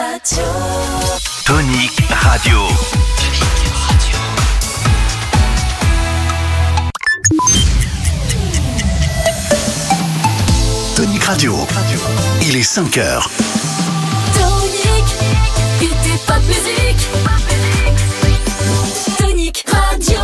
Radio. Tonic Radio. Tonic Radio. Il est 5h. Tonic, était pas de musique. Tonic Radio.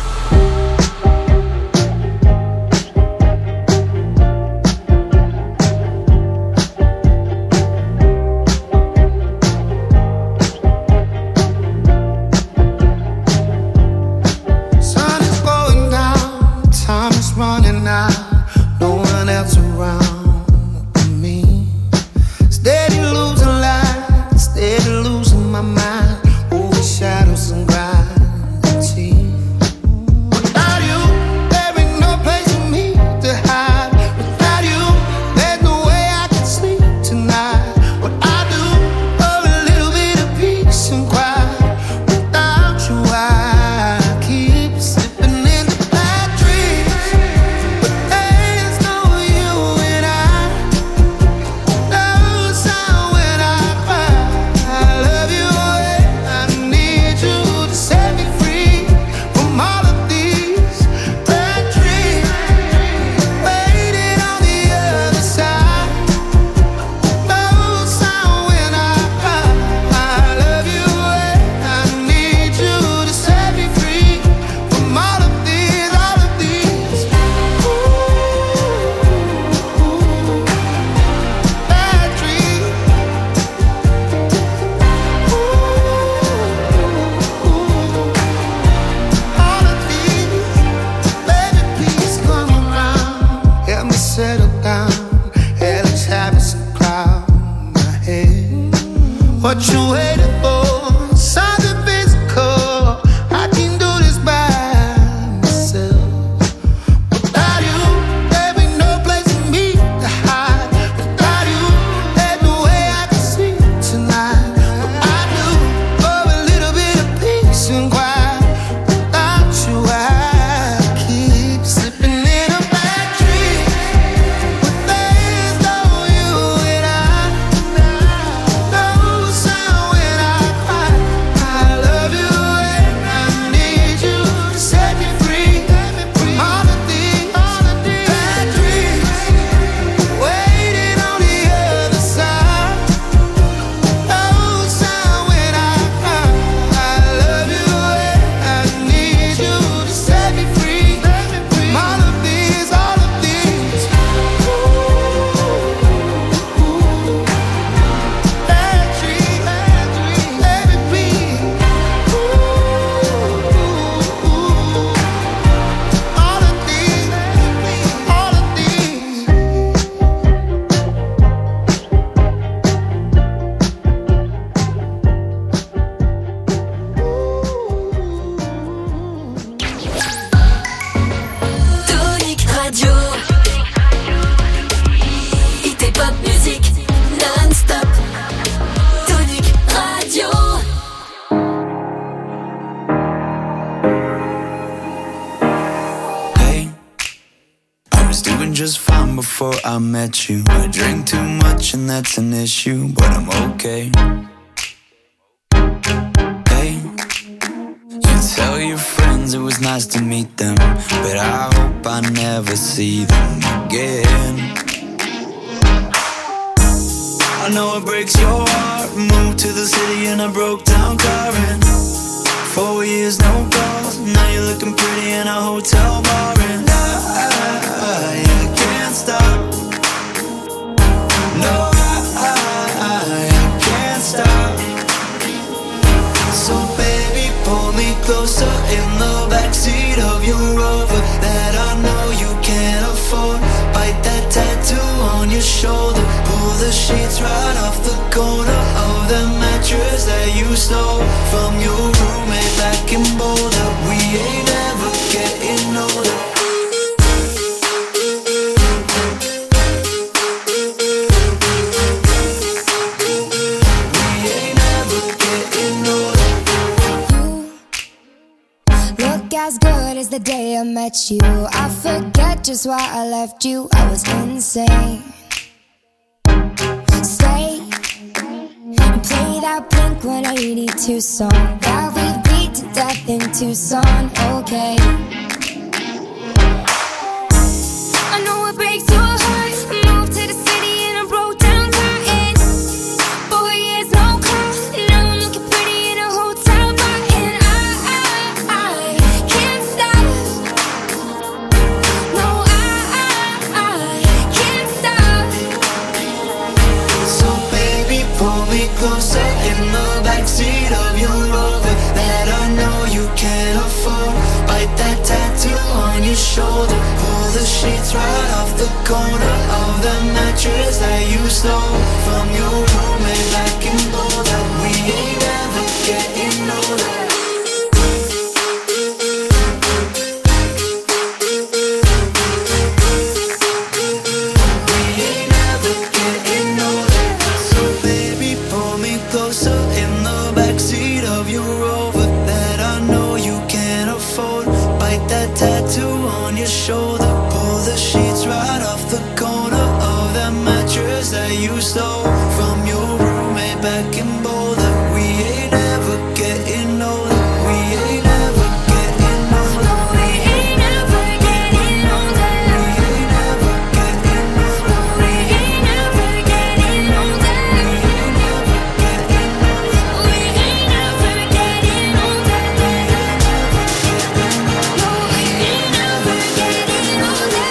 I met you. I drink too much and that's an issue, but I'm okay. Hey, you tell your friends it was nice to meet them, but I hope I never see them again. I know it breaks your heart. Moved to the city in a broke down car and 4 years no calls. Now you're looking pretty in a hotel bar and I can't stop. No, I can't stop. So baby, pull me closer in the backseat of your Rover that I know you can't afford. Bite that tattoo on your shoulder. Pull the sheets right off the corner of the mattress that you stole from your roommate back in Boulder. We ain't ever getting older. As good as the day I met you, I forget just why I left you. I was insane. Stay and play that Blink-182 song that we beat to death in Tucson, okay. I know it breaks your heart. Moved to the city and I broke down crying. 4 years, no call. Now I'm looking pretty in a hotel bar. And I can't stop. No, I can't stop. So baby, pull me closer in the backseat of your Rover that I know you can't afford. Bite that tattoo on your shoulder. Pull the sheets right off the corner of the mattress that you stole from your roommate back in Boulder. We ain't ever getting older. We ain't ever getting older. So baby, pull me closer in the backseat of your Rover that I know you can't afford. Bite that tattoo on your shoulder. Pull the sheets right off the corner of that mattress that you stole from your roommate back in Boulder. We ain't ever getting older. We ain't ever getting older. We ain't ever getting older. We ain't ever getting older. We ain't ever getting older. We ain't ever getting older. No, we ain't ever getting older.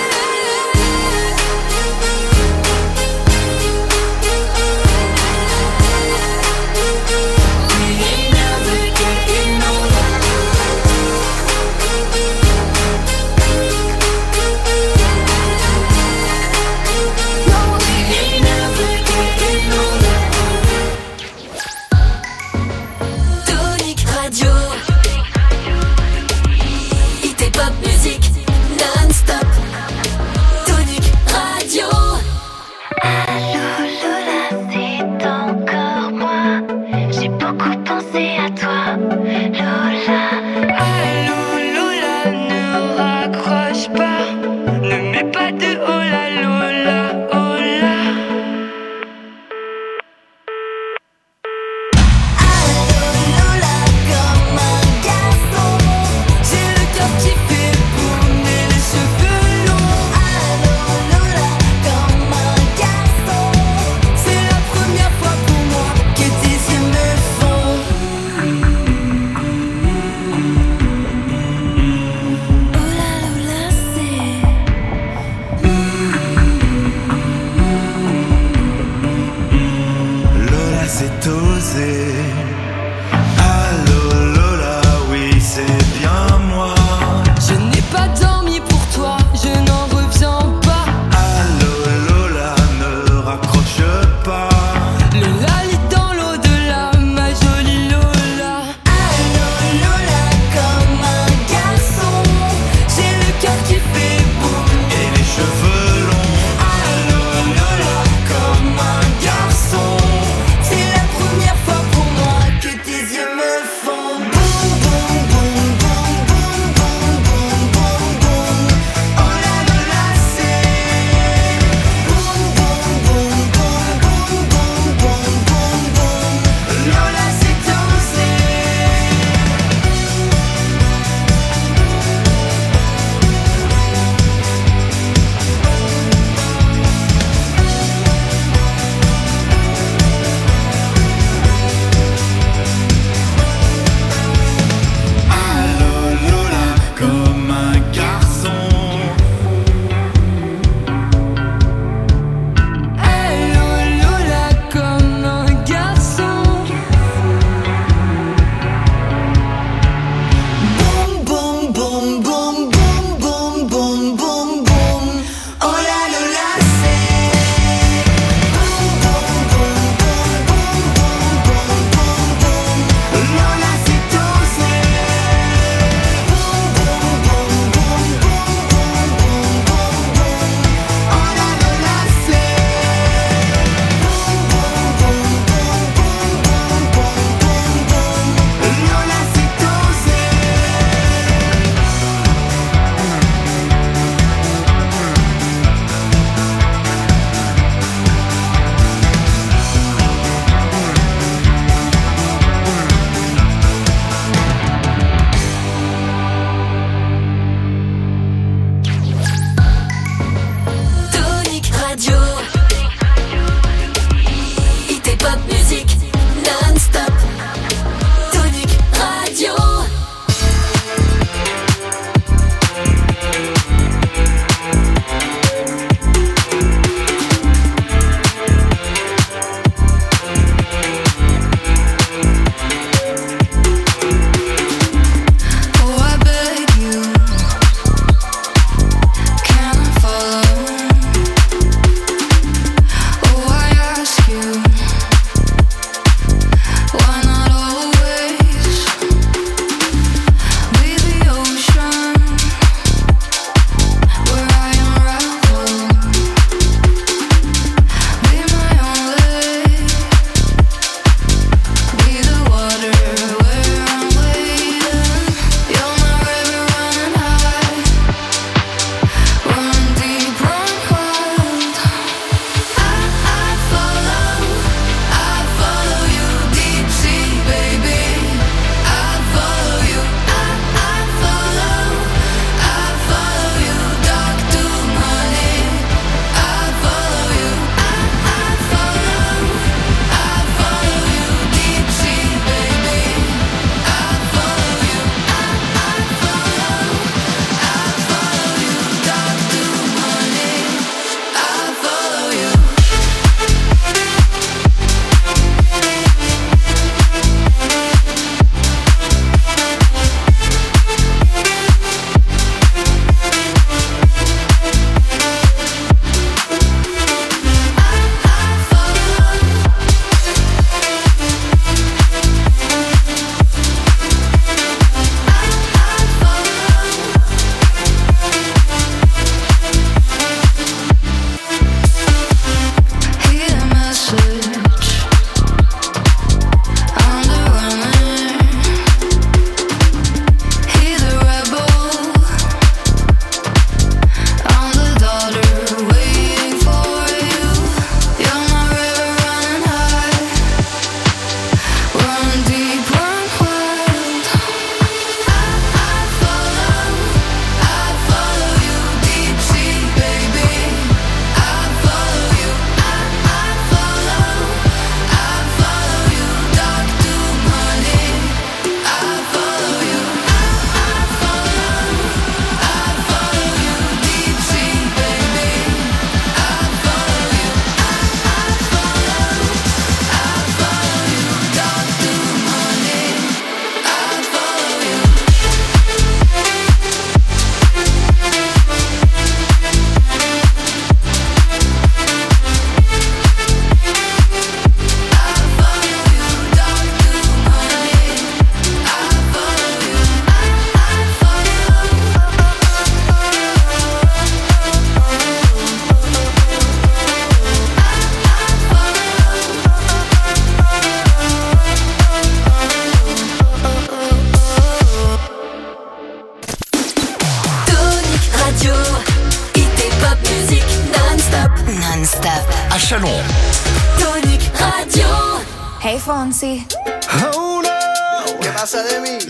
Fonsi. Oh no, ¿qué pasa de mí?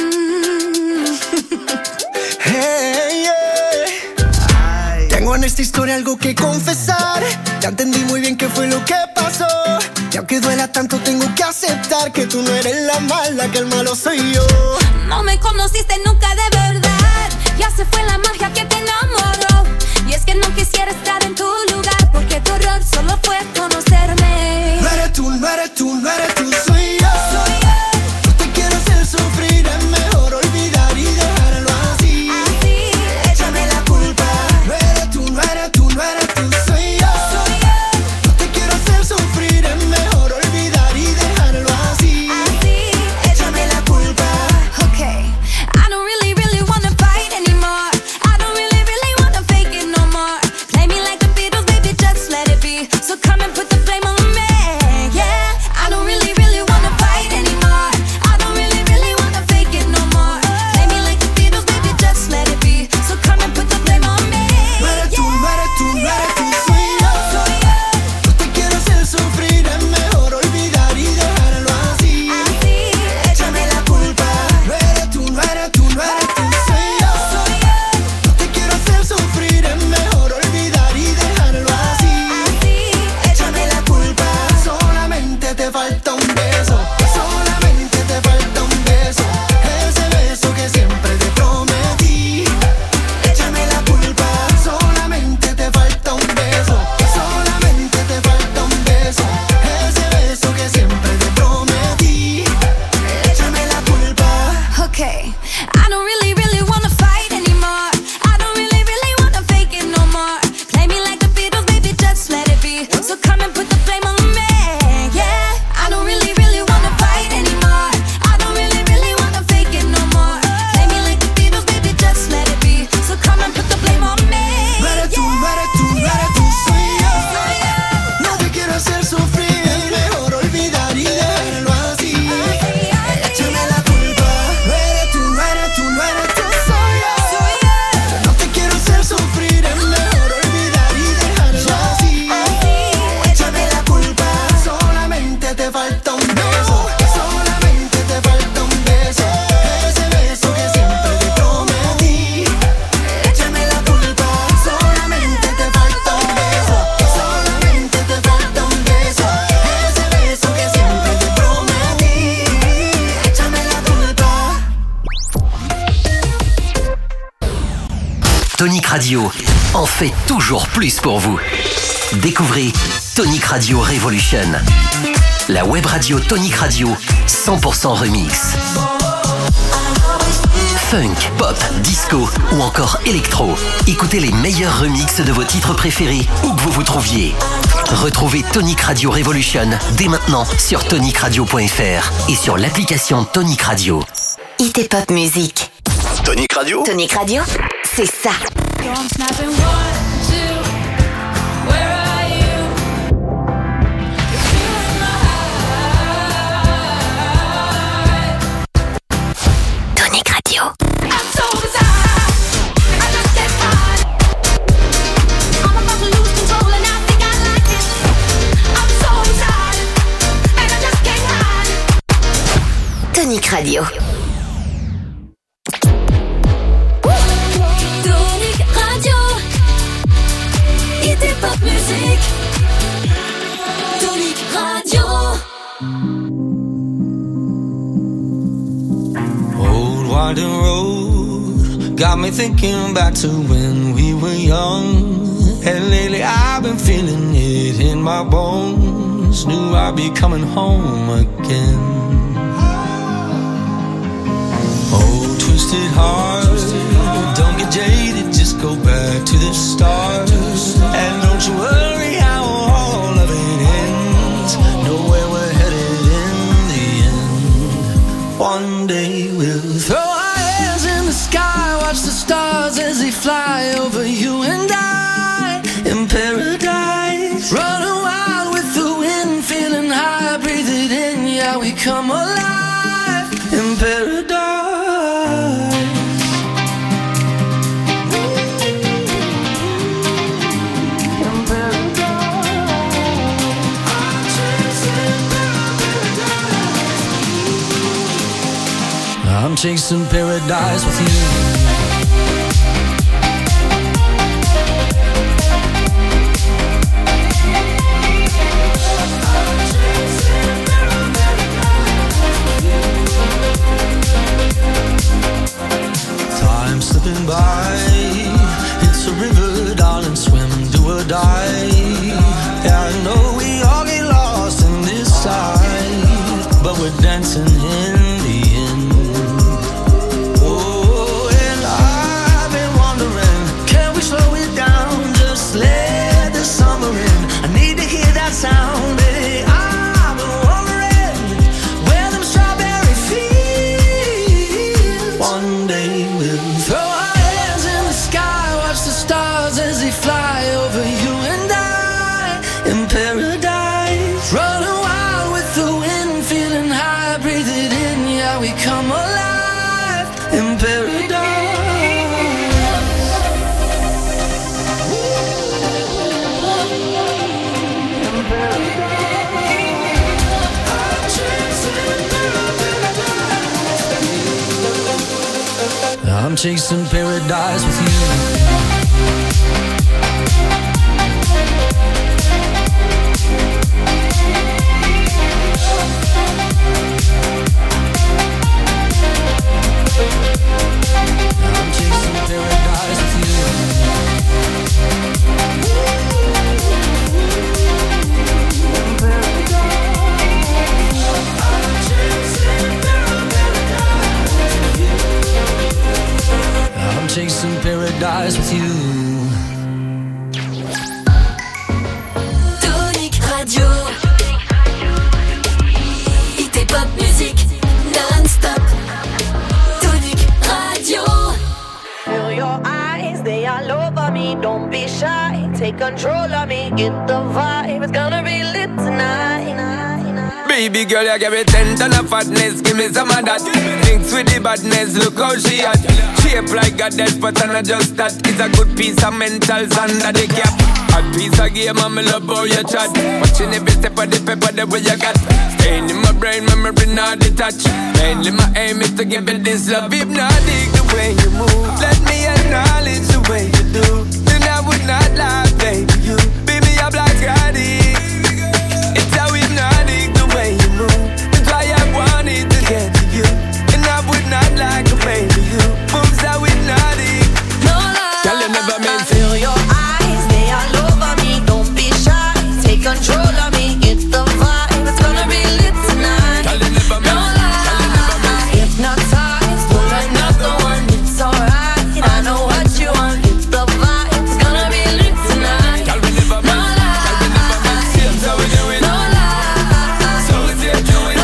Hey, yeah. Tengo en esta historia algo que confesar. Ya entendí muy bien qué fue lo que pasó. Y aunque duela tanto tengo que aceptar que tú no eres la mala, que el malo soy yo. No me conociste nunca de verdad. Ya se fue la magia que te enamoró. Y es que no quisiera estar en tu lugar, porque tu error solo fue conocerme. No eres tú, no eres tú, no eres tú, soy yo. No te quiero hacer sufrir, es mejor olvidar y dejarlo así. Échame la culpa. No eres tú, no eres tú, no eres tú, soy yo. No te quiero hacer sufrir, es mejor olvidar y dejarlo así. Échame la culpa. Okay, I don't really, really wanna fight anymore. I don't really, really wanna fake it no more. Play me like the Beatles, baby, just let it be. So come and put the blame on me, yeah. I don't really, really wanna fight anymore. I don't really, really wanna fake it no more. Play me like the Beatles, baby, just let it be. So come and put the blame on me, No eres tú, no eres tú, no eres tú, soy yo. No te quiero hacer sufrir, es mejor olvidar y dejarlo así. Échame la culpa. No eres tú, no eres tú, no eres tú, soy yo. No te quiero hacer sufrir, es mejor olvidar y dejarlo así. Échame la culpa. Solamente te falta un beso. Solamente te falta un beso. Ese beso que siempre te prometí. Échame la culpa. Solamente te falta un beso. Solamente te falta un beso. Ese beso que siempre te prometí. Échame la culpa. Okay, I don't really, really wanna fight anymore. I don't really, really wanna fake it no more. Play me like the Beatles, baby, just let it be. So come and put the blame on me, yeah. I don't really, really wanna fight anymore. I don't really, really wanna fake it no more. Play me like the Beatles, baby, just let it be. So come and put the blame on me, No eres tú, no eres tú, no eres tú, soy yo. No te quiero hacer sufrir, es mejor olvidar y dejarlo así. Échame la culpa. No eres tú, no eres tú, no eres tú, soy yo. No te quiero hacer sufrir, es mejor olvidar y dejarlo así. Échame la culpa. Solamente te falta un beso. Solamente te falta un beso. Ese beso que siempre te prometí. Échame la culpa. Solamente te falta un beso. Solamente te falta un beso. Ese beso que siempre te prometí. Échame la culpa. Tonic Radio en fait toujours plus pour vous. Découvrez Tonic Radio Revolution, la web radio Tonic Radio 100% remix. Funk, pop, disco ou encore électro. Écoutez les meilleurs remixes de vos titres préférés où que vous vous trouviez. Retrouvez Tonic Radio Revolution dès maintenant sur tonicradio.fr et sur l'application Tonic Radio. Hit et pop musique. Tonic Radio. Tonic Radio, c'est ça. I'm snapping 1, 2, where are you? You're feeling my heart. Tonic Radio. I'm so bizarre, I just get high. I'm about to lose control and I think I like it. I'm so tired, and I just can't hide. Tonic Radio. Tonic Radio, hit et pop musique. Tonic Radio. Old winding road got me thinking back to when we were young. And lately I've been feeling it in my bones. Knew I'd be coming home again. Oh, twisted heart, don't get jaded, just go back to the start. And don't you worry how all of it ends. Know where we're headed in the end. One day we'll throw our hands in the sky, watch the stars as they fly over you and I in paradise. Running wild with the wind, feeling high, breathe it in, yeah, we come alive in paradise. In paradise. I'm chasing paradise. I'm chasing paradise with you. Time slipping by, it's a river, darling, swim, do or die. Yeah, I know we all get lost in this side, but we're dancing in the end. Oh, and I've been wondering, can we slow it down, just let the summer in? I need to hear that sound, baby. I've been wondering where them strawberry fields. One day we'll throw our hands in the sky, watch the stars as they fly over you and I in paradise. Running wild with the wind, feeling high, breathe it in, yeah, we come alive in paradise. I'm chasing paradise with you. I'm chasing paradise with you. I'm chasing paradise with you. Tonic Radio. IT Pop Music non-stop. Tonic Radio. Feel your eyes, they all over me. Don't be shy, take control of me. Get the vibe, it's gonna be lit tonight. Baby girl, you give me 10 ton of fatness, give me some of that. Mix with the badness, look how she hot. Shape like a death, but I'm not just that. It's a good piece of mentals under the cap. A piece of game, I'm love how you chat. Watching every step of the paper, the way you got. Staying in my brain, memory not detached. Mainly my aim is to give it this love. Hypnotic the way you move, let me acknowledge the way you do. Then I would not lie, baby, you. Baby, I'm like Scotty. It's how hypnotic the way you move. That's why I wanted to get to you. And I would not like to baby you. Moves how hypnotic. No lie, Girl, you never meant to. feel your eyes, they all over me. Don't be shy, take control of me. Get the vibe, it's gonna be lit tonight. Girl, you never No meant. Girl, you never meant. lie, hypnotized, pull another one, it's alright. I know what you want, get the vibe, it's gonna be lit tonight. Girl, we never No meant. Girl, we never meant. Same how we do it. No lie, So we say do it. no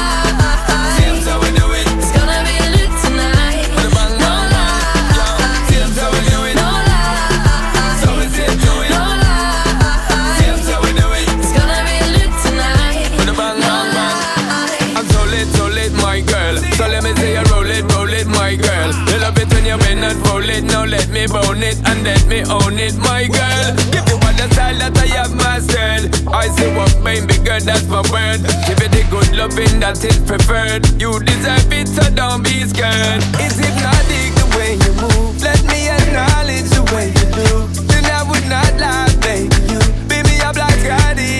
lie, Same how we do it. it's gonna be lit tonight. With a bang, No bang, bang. lie, Same how we do it. no lie, So we say do it. no lie, Same how we do it. it's gonna be lit tonight. With a bang, bang, bang. I'm so lit, my girl. So let me say you roll it, my girl. You love it when you bend and roll it. Now let me bone it and let me own it, my girl. Give you all the style that I have mastered. I say what baby girl, that's my word. Give you the good loving that is preferred. You deserve it, so don't be scared. It's hypnotic the way you move. Let me acknowledge the way you do. Then I would not lie, baby, you. Baby, I'm like Scotty.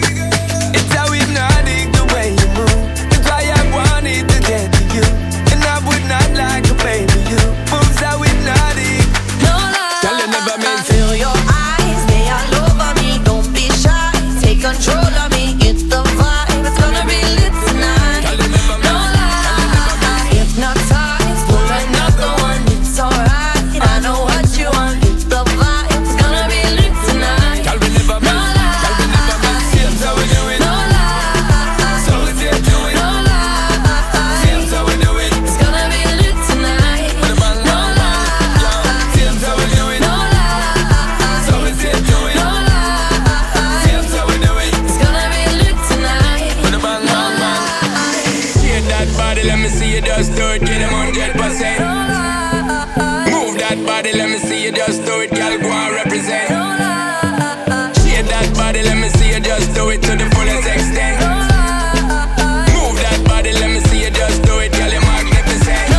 It's how hypnotic the way you move. That's why I wanted to get to you. And I would not like to baby you. Moves how hypnotic. No lie, Girl, you never meant to. feel your eyes, they all over me. Don't be shy, take control of me. Get the vibe, it's gonna be lit tonight. Girl, you never No meant. Girl, you never lie, meant. hypnotized, pull another one, it's alright. I know what you want, get the vibe, it's gonna be lit tonight. Girl, we never No meant. Girl, we never meant. Same how we do it. No lie, So we say do it. no lie, Same how we do it. it's gonna be lit tonight. With a bang, No bang, bang. lie, Same how we do it. no lie, So we say do it. no lie, Same how we do it. it's gonna be lit tonight. With a bang, bang, bang. Shake that body, let me see you just do it. Get them 100%. Move that body, let me see you just do it. Girl, go and represent. Shake that body, let me see you just do it to the fullest extent. Move that body, let me see you just do it. Girl, you're magnificent.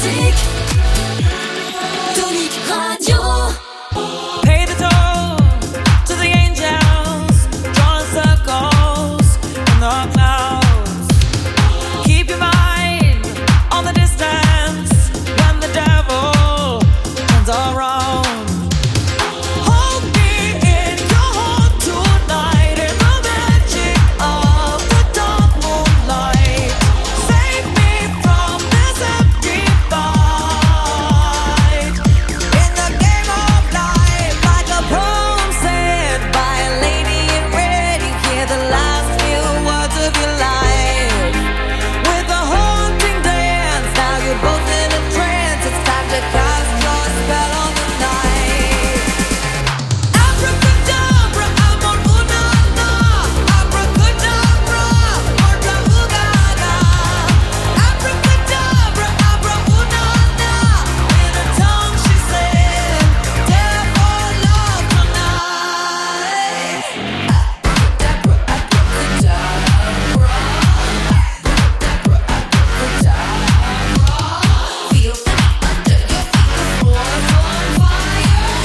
musique. Tonic Radio. Pay the toll to the angels, drawing circles in the clouds. Keep your mind on the distance when the devil turns around. Hold me in your heart tonight in the magic of the dark moonlight. Save me from this empty fight. In the game of life, like a poem said by a lady in red, you hear the last few words of your life. With a haunting dance, now you're both in a trance. It's time to cast your spell on the night. Abracadabra, amor una, abracadabra, morta ugaga. Abracadabra, abra una, in a tongue she said, dare for love tonight. Abracadabra, feel the under your feet, the floor's on fire.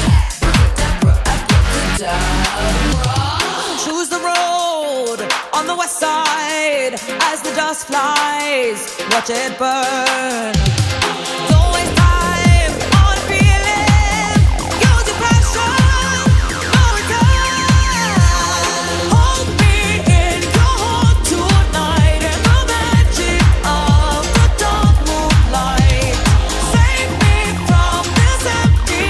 Choose the road on the west side as the dust flies. Watch it burn. Don't waste time on feeling. Use your passion. No return. Hold me in your heart tonight in the magic of the dark moonlight. Save me from this empty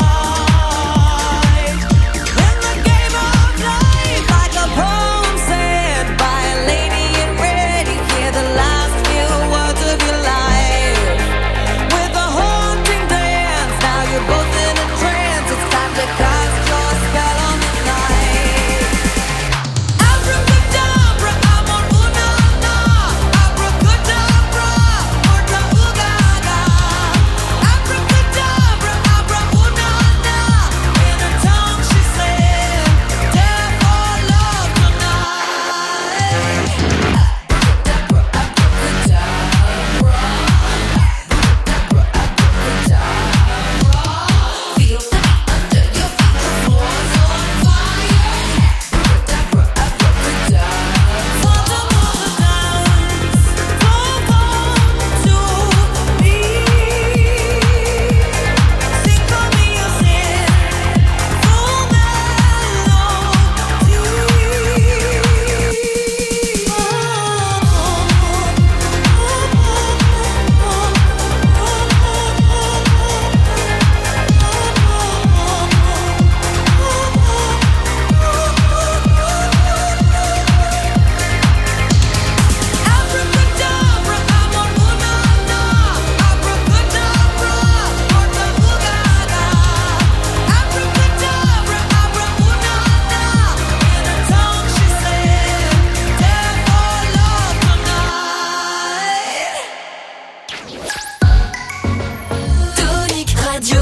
fight. In the game of life, like a poem said by a lady in red, you hear the last few words of your life. With a haunting dance, now you're both in a trance. It's time to cast your spell on the night. Abracadabra, amor una, abracadabra, morta ugaga. Abracadabra, abra una, in a tongue she said, dare for love tonight. Feel the under your feet, the floor's on fire. Phantom of the dance, come to me. Sing for me your sin, full Abracadabra, amor una, abracadabra, morta ugaga. Abracadabra, abra una, in a tongue she said, dare for love tonight. Tonic Radio.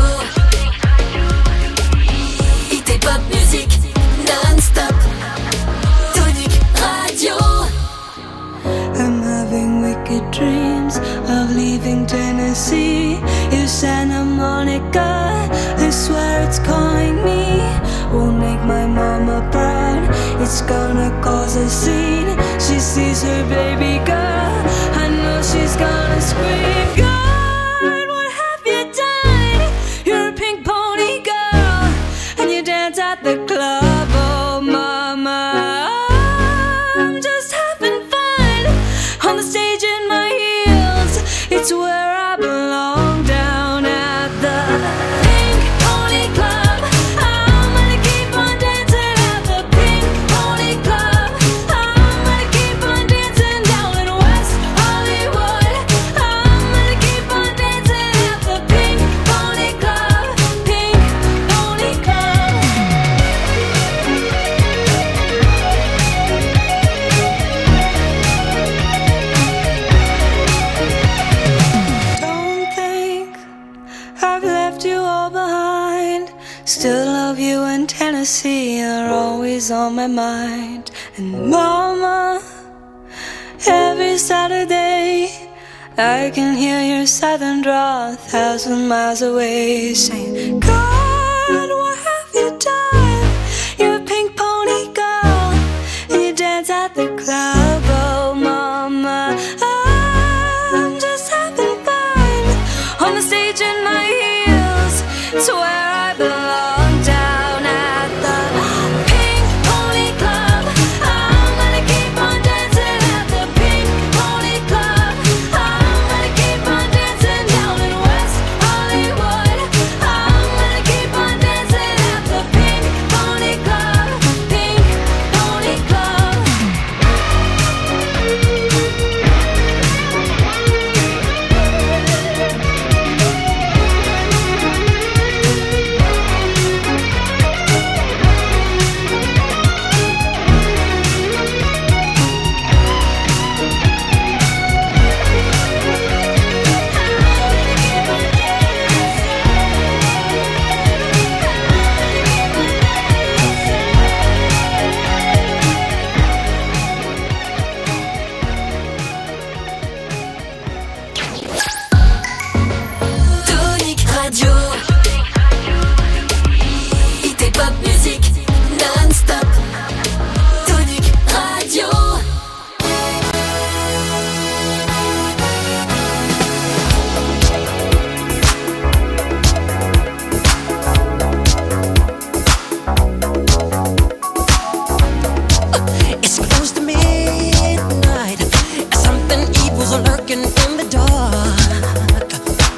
Hit et pop musique non-stop. Tonic Radio. I'm having wicked dreams of leaving Tennessee. You Santa Monica, I swear it's calling me. Won't make my mama proud, it's gonna cause a scene. She sees her baby girl, I know she's gonna scream. God, what have you done? You're a pink pony girl, and you dance at the club. Oh mama, I'm just having fun on the stage in my heels. It's where I belong, down at the Pink Pony Club. I'm gonna keep on dancing at the Pink Pony Club. I'm gonna keep on dancing down in West Hollywood. I'm gonna keep on dancing at the Pink Pony Club. Pink Pony Club. Don't think I've left you all behind. Still love you in Tennessee, you're always on my mind. And mama, every Saturday I can hear your southern drawl 1,000 miles away, saying, God, what have you done? You're a pink pony girl, and you dance at the club. Oh, mama, I'm just having fun on the stage in my heels. It's where I belong, down at the Pink Pony Club. I'm gonna keep on dancing at the Pink Pony Club. I'm gonna keep on dancing down in West Hollywood. I'm gonna keep on dancing at the Pink Pony Club. Pink Pony Club. Tonic Radio. Hit pop musique non-stop. Tonic Radio. It's close to midnight. Something evil's lurking in the dark.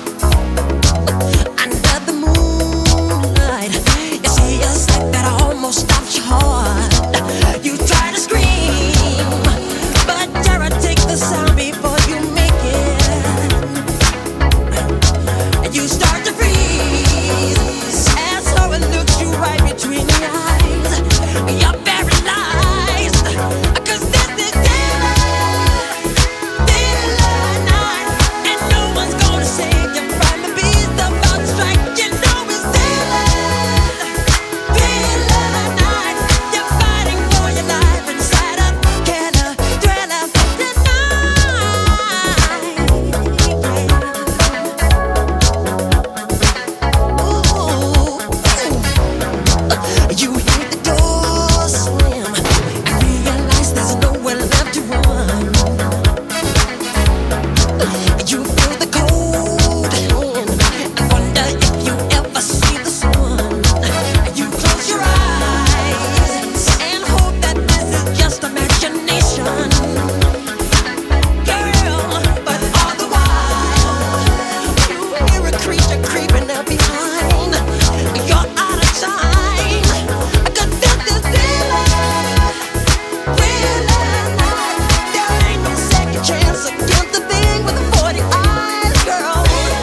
Under the moonlight, you see a sight that almost stops your heart. You try to scream, but terror takes the sound before you make it. And you start to freeze as horror looks you right between the eyes. You're paralyzed, 'cause this is daylight night, and no one's gonna save you from the beast about to strike. You know it's daylight night. You're fighting for your life inside a killer thriller You hear the door slam and realize there's nowhere left to run. You feel the cold hand and wonder if you ever see the sun. You close your eyes and hope that this is just imagination, girl. But all the while, you hear a creature creeping up behind. You're out of time, 'cause this is daylight night. There ain't no second chance against the thing with the 40 eyes, girl.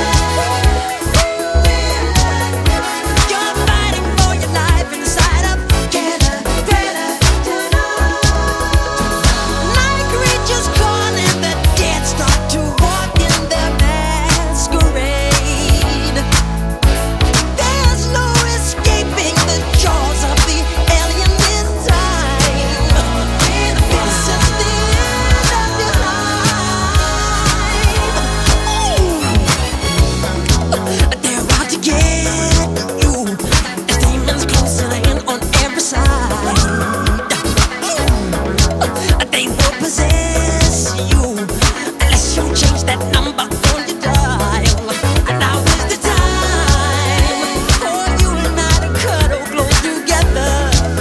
You're fighting for your life inside a killer thriller night creatures calling, the dead start to walk in their masquerade. There's no escaping the jaws of the alien this time. This is the end of your life. They're out to get you. As demons closing in on every side. They will possess you unless you change that number on your dial. And now is the time for you and I to cuddle close together.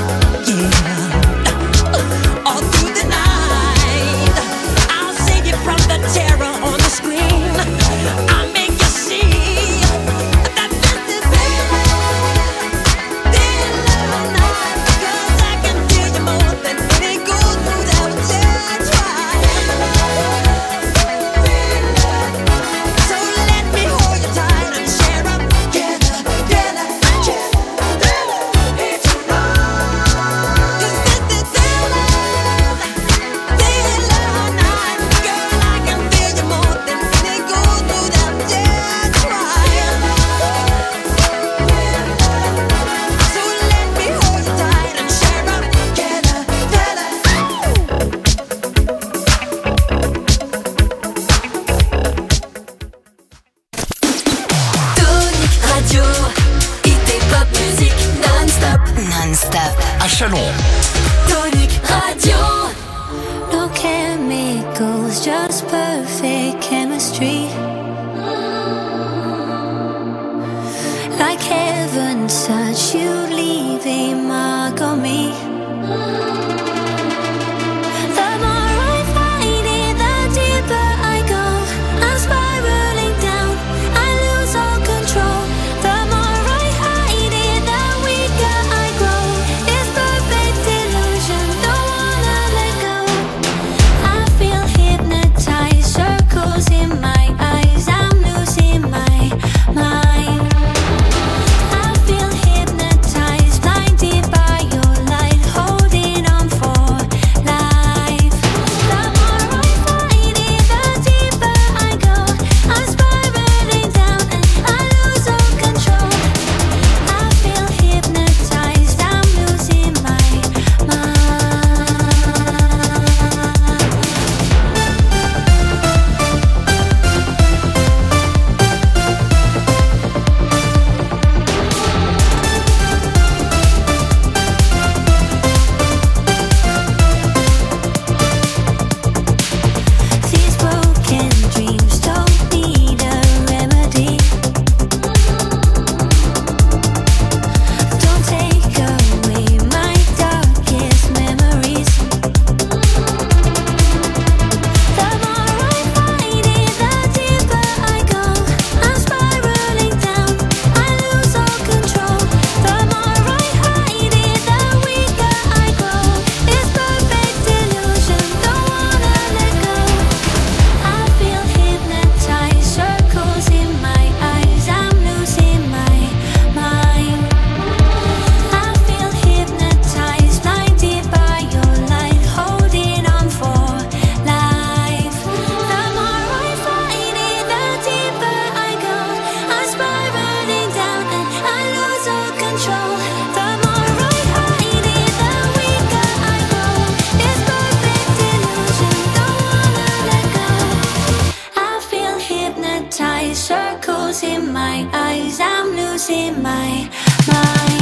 Yeah, all through the night, I'll save you from the terror on the screen. I'll make you see that this is daylight night, 'cause I can feel you more than any good news ever did try. So let me hold you tight and share a killer tonight. 'Cause this is daylight night, girl. I can feel you more than any good perfect chemistry. Like heaven's touch, you leave a mark on me. The more I fight it, the deeper I go. I'm spiraling down, I lose all control. The more I hide it, the weaker I grow. It's perfect illusion, don't wanna let go. I feel hypnotized, circles in my eyes, I'm losing my mind. I feel hypnotized, blinded by your light, holding on for life. The more I fight it, the deeper I go. I'm spiraling down and I lose all control. I feel hypnotized, I'm losing my mind. These broken dreams don't need a remedy. Don't take away my darkest memories. The more I fight it, the deeper I go. I'm spiraling down, I lose all control. The more I hide it, the weaker I grow. It's perfect illusion, don't wanna let go. I feel hypnotized, circles in my eyes, I'm losing my mind. I feel hypnotized, blinded by your light, holding on for life. The more I fight it, the deeper I go. I'm spiraling down and I lose all control. The more I hide it, the weaker I grow. It's perfect illusion, don't wanna let go. I feel hypnotized, circles in my eyes, I'm losing my mind.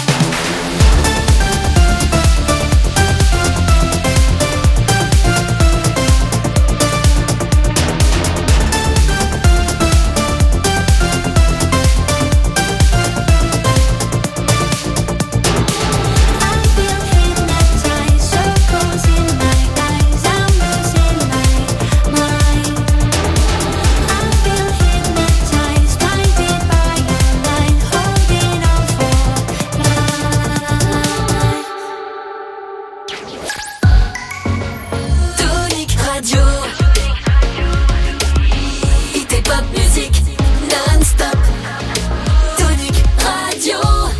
I feel hypnotized, circles in my eyes, I'm losing my mind. I feel hypnotized, blinded by your light, holding on for life. Tonic Radio. Hit et pop music non-stop. Tonic Radio.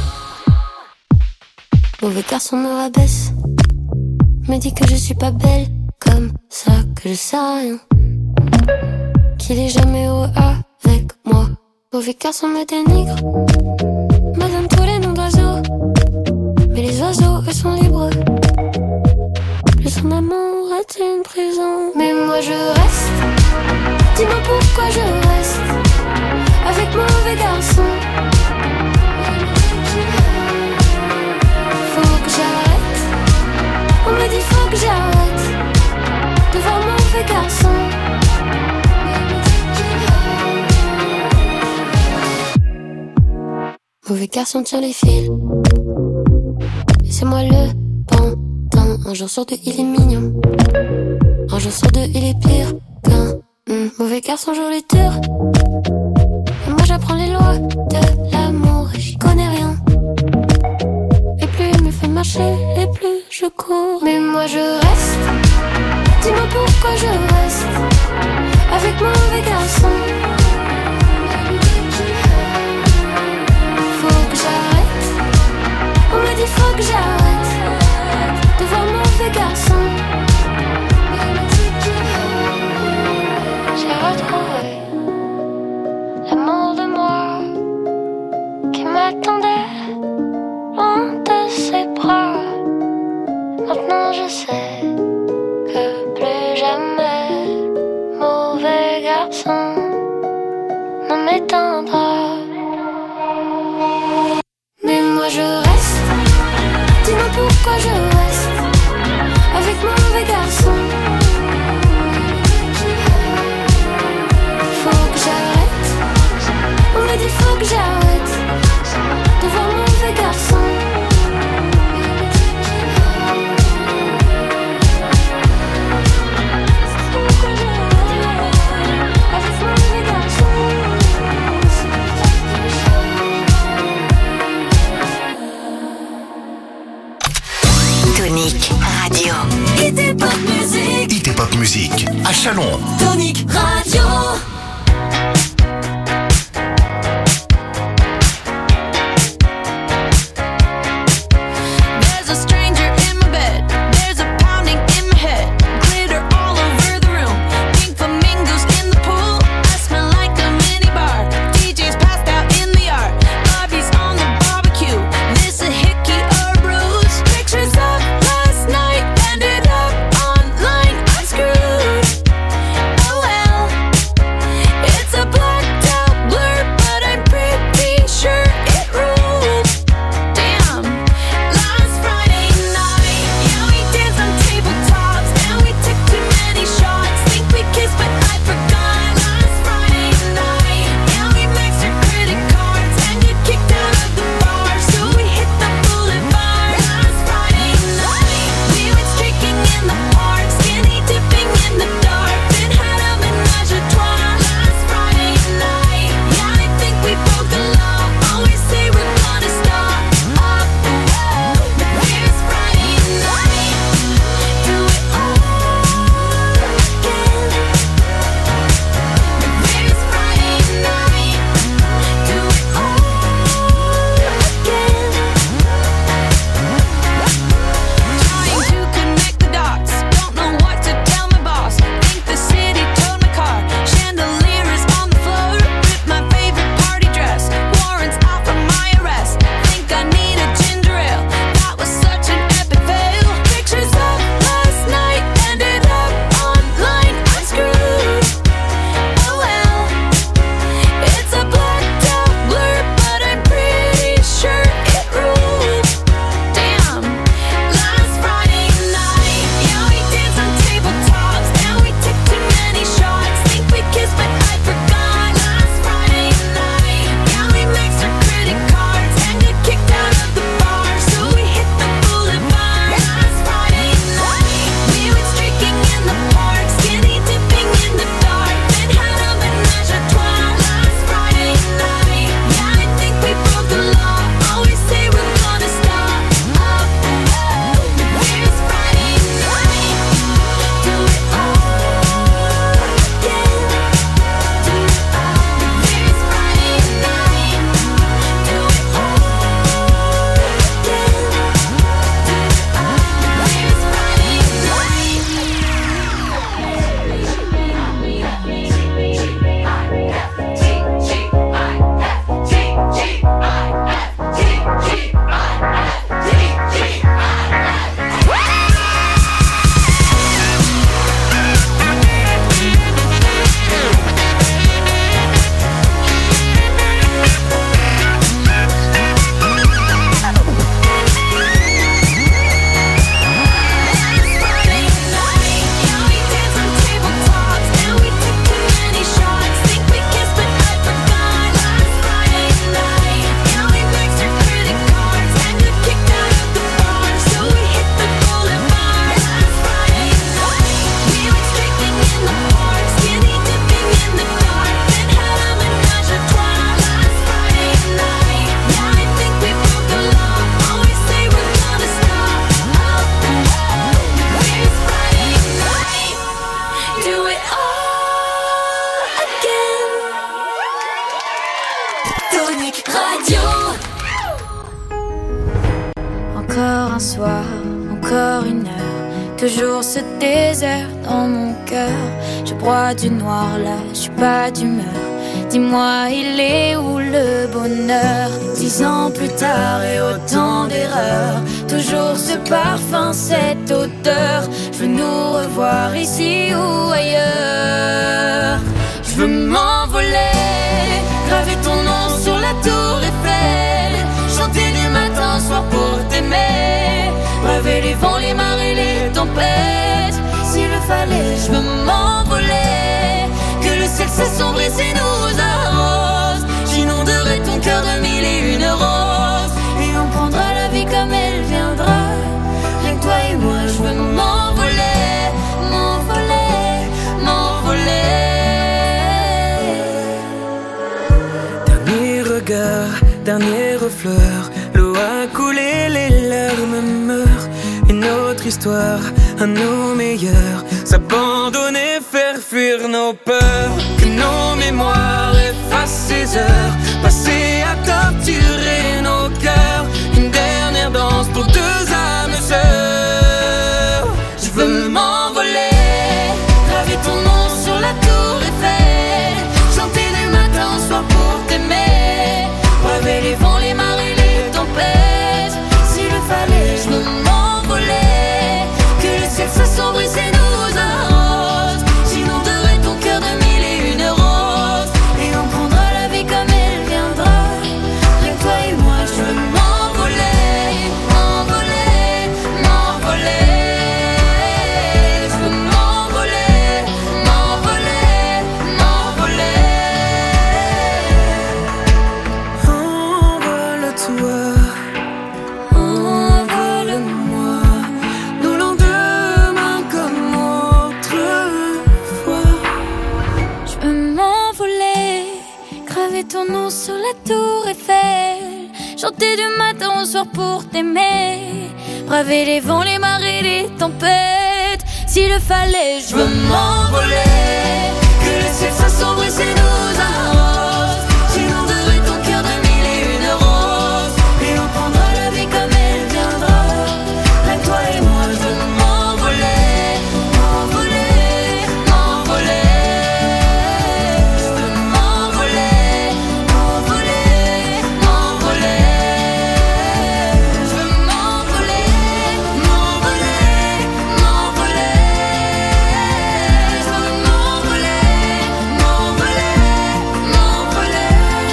Mauvais garçon me rabaisse, me dit que je suis pas belle, comme ça que je sais rien, qu'il est jamais heureux avec moi. Mauvais garçon me dénigre, me donne tous les noms d'oiseaux, mais les oiseaux eux sont libres. Plus son amour est une prison, mais moi je reste. Dis-moi pourquoi je reste avec mauvais garçon. Faut que j'arrête. On me dit faut que j'arrête de voir mauvais garçon. Mauvais garçon tire les fils, et c'est moi le pantin. Un jour sur deux il est mignon, un jour sur deux il est pire qu'un mauvais garçon joue les tours. Et moi j'apprends les lois de l'amour et j'y connais rien. Et plus il me fait marcher, et plus je cours. Mais moi je reste. Dis-moi pourquoi je reste avec mauvais garçon. Faut que j'arrête. On me dit faut que j'arrête de voir mauvais garçon. J'ai retrouvé l'amour de moi qui m'attendait loin de ses bras. Maintenant je sais que plus jamais mauvais garçon ne m'éteindra. Mais moi je reste. Dis-moi pourquoi je reste avec mauvais garçon. Chalon. Tonic Radio. There's a stranger in my bed. There's a pounding in my head. Glitter all over the room. Pink flamingos in the pool. I smell like a mini bar. DJ's passed out in the yard. Bobby's on the barbecue. This a hickey or a bruise. Pictures of last night ended up online. I'm screwed. Oh well. It's a blacked out blur, but I'm pretty sure it ruled. Damn. Last Friday night, yeah, we danced on tabletops, and we took too many shots. Think we kissed, but I forgot. Last Friday night, yeah, we maxed our credit cards and got kicked out of the bar, so we hit the boulevard. Last Friday night, we went streaking in the park, skinny dipping in the dark, then had a menage a trois. Last Friday night, yeah, I think we broke the law. Always say we're gonna stop. Here's Friday night. Do it all again. Here's Friday night. Do it all again. Trying to connect the dots. Don't know what to tell my boss. Think the city towed my car. Chandelier is on the floor. Rip my favorite party dress. Warrants out for my arrest. Think I need a ginger ale. That was such an epic fail. Pictures of last night ended up online. I'm screwed. Oh well. It's a blacked out blur, but I'm pretty sure it ruled. Damn. Last Friday night, yeah, we danced on tabletops, and we took too many shots. Think we kissed, but I forgot. Last Friday night, yeah, we maxed our credit cards and got kicked out of the bar, so we hit the boulevard. Last Friday night, we went streaking in the park, skinny dipping in the dark, then had a menage a trois. Last Friday night, yeah, I think we broke the law. Always say we're gonna stop. Here's Friday night. Do it all again. Do it all. Here's Friday night. Do it all again. Do it all. Here's Friday Tonic Radio. Encore un soir, encore une heure, toujours ce désert dans mon cœur. Je bois du noir là, je suis pas d'humeur. Dis-moi, il est où le bonheur? 10 ans plus tard et autant d'erreurs, toujours ce parfum, cette odeur. Je veux nous revoir ici ou ailleurs. Je veux m'envoler, graver ton nom sur la tour Eiffel, chanter du matin au soir pour t'aimer, braver les vents, les marées, les tempêtes. S'il le fallait, je veux m'envoler, que le ciel s'assombrisse et nous arrose. J'inonderai ton cœur de 1001 roses, et on prendra la vie comme elle viendra. Rien que toi et moi, je veux m'envoler, m'envoler, m'envoler. Dernier regard, dernière fleur, l'eau a coulé, les larmes meurent. Une autre histoire, un nos meilleurs, s'abandonner, faire faire fuir nos peurs, que nos mémoires effacent ces heures passées à torturer nos cœurs. Une dernière danse pour deux âmes sœurs. Je veux m'envoler, graver ton nom sur la tour Eiffel, chanter du matin au soir pour t'aimer, braver les vents, les marées, les tempêtes. S'il le fallait, je veux m'envoler, que le ciel s'assombrisse et nous arrose. J'inonderai ton cœur de mille et une roses, et on prendra la vie comme elle viendra. Rien que toi et moi, je veux m'envoler, m'envoler, m'envoler. Je veux m'envoler, m'envoler, m'envoler. Envole-toi, envole-moi, nos lendemains comme autrefois. Je veux m'envoler, graver ton nom sur la tour Eiffel, chanter du matin au soir pour t'aimer, braver les vents, les marées, les tempêtes. S'il le fallait, je veux m'envoler, que le ciel s'assombrisse et nous arrose. J'inonderai ton cœur de mille et une roses, et on prendra la vie comme elle viendra. Rien que toi et moi, je veux m'envoler, m'envoler, m'envoler. Je veux m'envoler, m'envoler, m'envoler. Je veux m'envoler, m'envoler, m'envoler. Je veux m'envoler, m'envoler,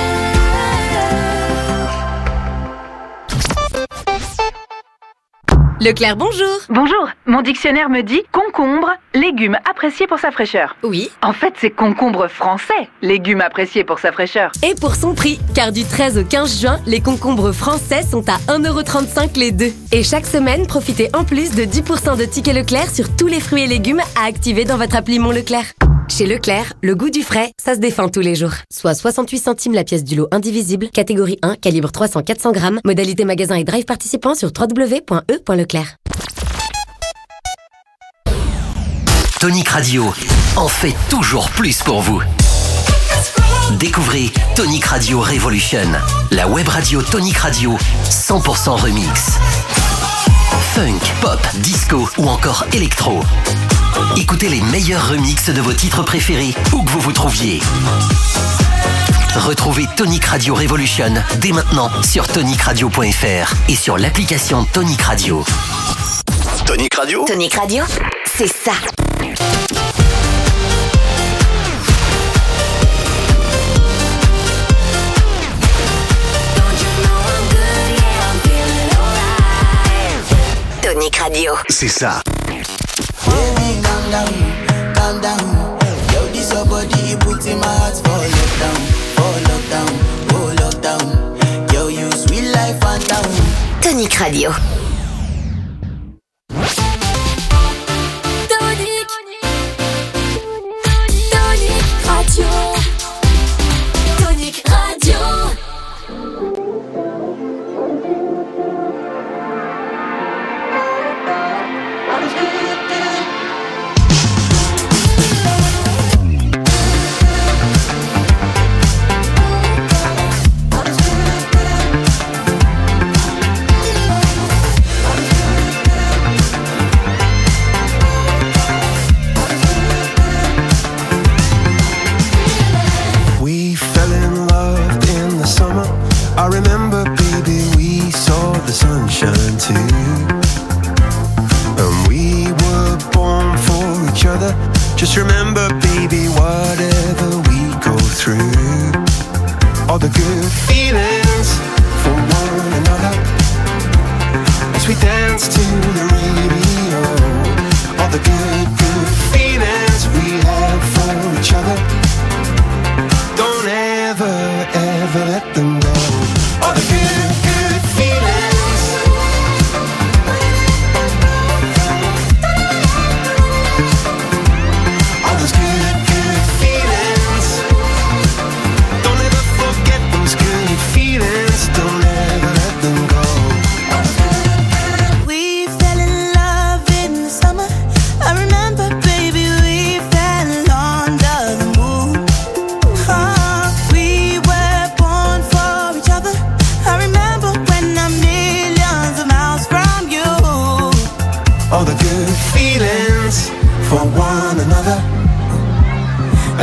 Leclerc, bonjour. Bonjour, mon dictionnaire me dit concombre, légume apprécié pour sa fraîcheur. Oui. En fait, c'est concombre français, légume apprécié pour sa fraîcheur. Et pour son prix, car du 13 au 15 juin, les concombres français sont à 1,35€ les deux. Et chaque semaine, profitez en plus de 10% de tickets Leclerc sur tous les fruits et légumes à activer dans votre appli Mon Leclerc. Chez Leclerc, le goût du frais, ça se défend tous les jours. Soit 68 centimes la pièce du lot indivisible, catégorie 1, calibre 300-400 grammes, modalité magasin et drive participant sur www.e.leclerc. Tonic Radio en fait toujours plus pour vous. Découvrez Tonic Radio Revolution, la web radio Tonic Radio 100% remix. Funk, pop, disco ou encore électro. Écoutez les meilleurs remixes de vos titres préférés où que vous vous trouviez. Retrouvez Tonic Radio Revolution dès maintenant sur tonicradio.fr et sur l'application Tonic Radio. Tonic Radio. Tonic Radio, c'est ça. Tonic Radio. C'est ça. Baby, calm down, calm down. Yo, this your body, you put in my heart for lockdown, oh lockdown, oh lockdown. Yo, you sweet life, phantom. Tonic Radio. Tonic, Tonic Radio, Tonic Radio. We fell in love in the summer. I remember, baby, we saw the sunshine too. And we were born for each other. Just remember, baby, whatever we go through, all the good feelings for one another, as we dance to the radio. All the good, good feelings we have for each other, don't ever, ever let them go. All the good, good feelings. All those good, good feelings. Don't ever forget those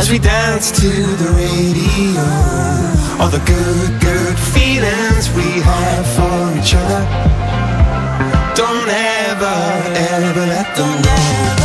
as we dance to the radio. All the good, good feelings we have for each other. Don't ever, ever let them go.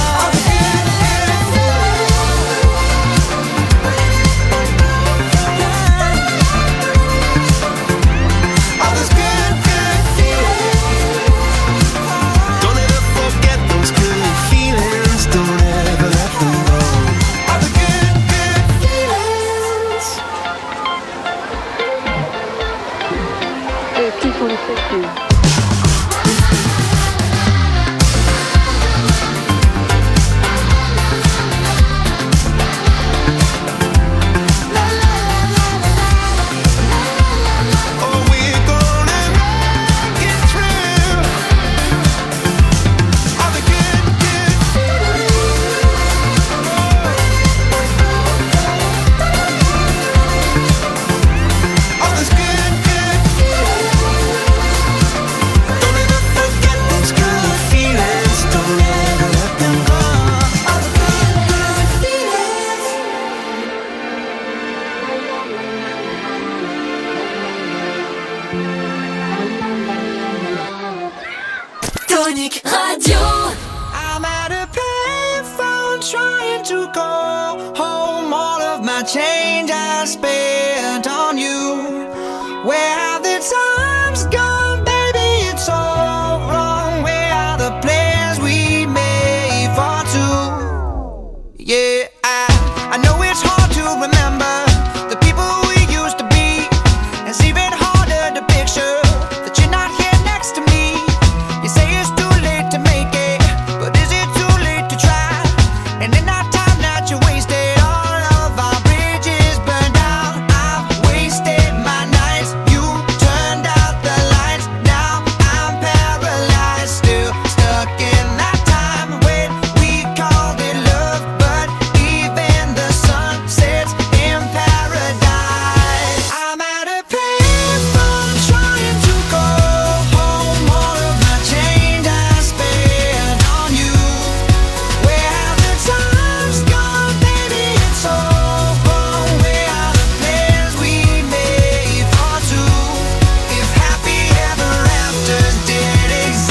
Tonic Radio. I'm at a payphone trying to call home. All of my change I spent on you. Where have the times gone, baby? It's all wrong. Where are the plans we made for two? Yeah, I know it's hard to remember the people we used to be. It's even harder to picture that you're not here next to me. You say it's too late to make it, but is it too late to try? And in that time that you wasted, all of our bridges burned out. I've wasted my nights, you turned out the lights. Now I'm paralyzed, still stuck in that time when we called it love. But even the sun sets in paradise. I'm at a payphone trying to call home. All of my change I spent on you. Where have the times gone, baby? It's all wrong. Where are the plans we made for two? If happy ever afters did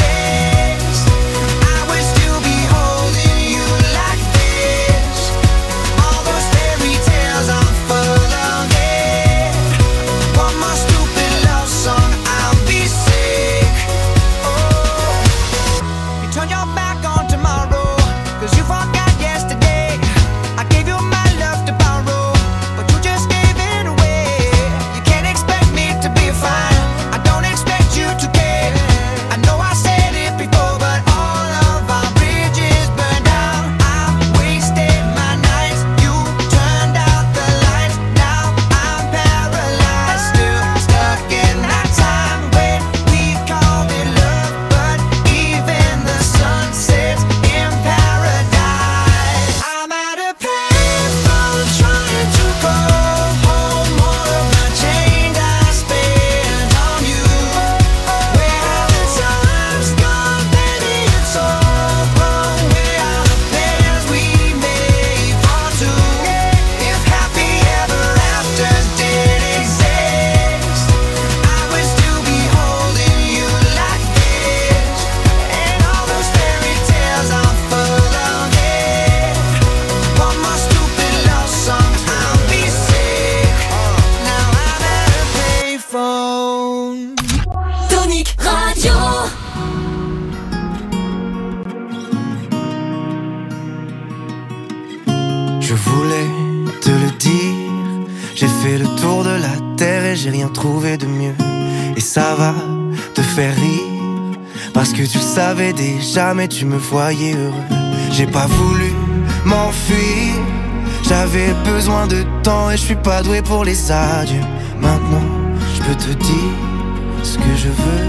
exist, I would still be holding you like this. All those fairy tales are full of it. One more stupid love song, I'll be sick. You turn your back on tomorrow, cause you forgot yesterday. I gave you my love to borrow, but you just gave it away. You can't expect me to be fine, I don't expect you to care. I know I said it before, but all of our bridges burned out. I wasted my nights, you turned out the lights. Now I'm paralyzed, still stuck in that time when we called it love. But even the sun sets in paradise. I'm at a payphone trying to call home. All of my change I spent on you. Where have the times gone, baby? It's all wrong. Where are the plans we made for two? If happy ever afters did exist, I would still be holding you like this. And all those fairy tales are full of it. One more stupid love song, I'll be sick. Now I'm at a payphone. Tonic Radio. Je voulais te le dire, j'ai fait le tour de la terre et j'ai rien trouvé de mieux. Et ça va te faire rire, parce que tu le savais déjà mais tu me voyais heureux. J'ai pas voulu m'enfuir, j'avais besoin de temps et je suis pas doué pour les adieux. Maintenant je peux te dire ce que je veux.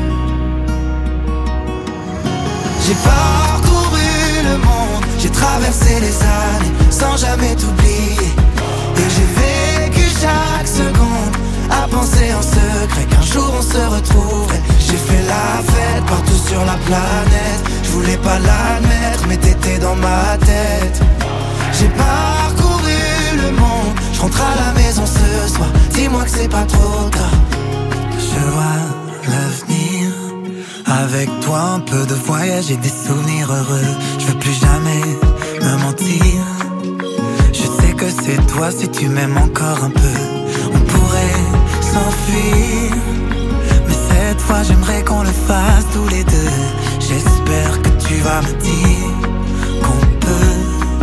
J'ai parcouru le monde, j'ai traversé les années sans jamais t'oublier. Et j'ai vécu chaque seconde à penser en secret qu'un jour on se retrouverait. J'ai fait la fête partout sur la planète, je voulais pas l'admettre mais t'étais dans ma tête. J'ai parcouru le monde, rentre à la maison ce soir, dis-moi que c'est pas trop tard. Je vois l'avenir, avec toi un peu de voyage et des souvenirs heureux. Je veux plus jamais me mentir, je sais que c'est toi si tu m'aimes encore un peu. On pourrait s'enfuir, mais cette fois j'aimerais qu'on le fasse tous les deux. J'espère que tu vas me dire qu'on peut.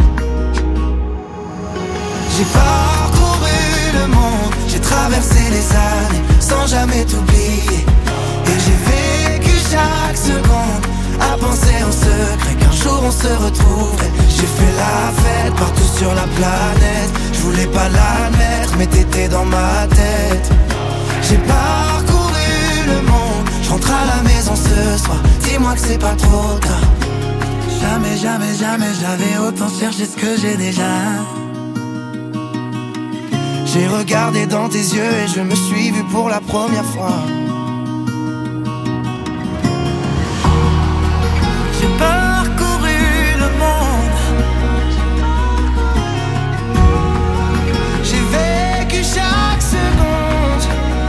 J'ai parcouru le monde, j'ai traversé les années sans jamais t'oublier. Et j'ai vécu chaque seconde à penser en secret qu'un jour on se retrouverait. J'ai fait la fête partout sur la planète, je voulais pas l'admettre mais t'étais dans ma tête. J'ai parcouru le monde, je rentre à la maison ce soir, dis-moi que c'est pas trop tard. Jamais, jamais, jamais j'avais autant cherché ce que j'ai déjà. J'ai regardé dans tes yeux et je me suis vu pour la première fois. J'ai parcouru le monde, j'ai vécu chaque seconde.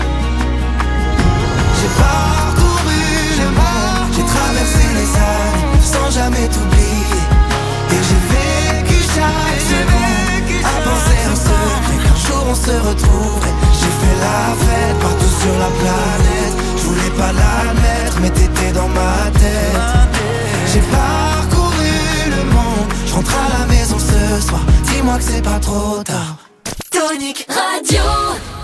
J'ai parcouru le monde, j'ai traversé les années sans jamais t'oublier. Et j'ai vécu chaque seconde à penser en secret qu'un jour on se retrouverait. J'ai fait la fête partout sur la planète, je voulais pas l'admettre mais t'étais dans ma tête. J'ai parcouru le monde, je rentre à la maison ce soir, dis-moi que c'est pas trop tard. Tonic Radio.